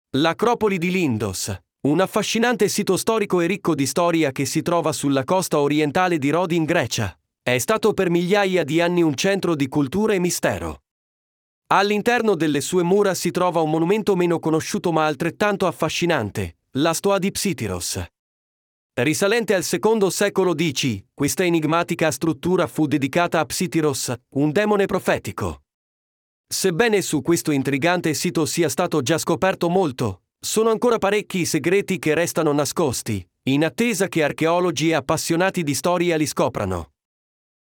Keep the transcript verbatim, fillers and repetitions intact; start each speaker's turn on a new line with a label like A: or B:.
A: L'Acropoli di Lindos, un affascinante sito storico e ricco di storia che si trova sulla costa orientale di Rodi in Grecia, è stato per migliaia di anni un centro di cultura e mistero. All'interno delle sue mura si trova un monumento meno conosciuto ma altrettanto affascinante, la Stoa di Psitthyros. Risalente al secondo secolo D C, questa enigmatica struttura fu dedicata a Psitthyros, un demone profetico. Sebbene su questo intrigante sito sia stato già scoperto molto, sono ancora parecchi i segreti che restano nascosti, in attesa che archeologi e appassionati di storia li scoprano.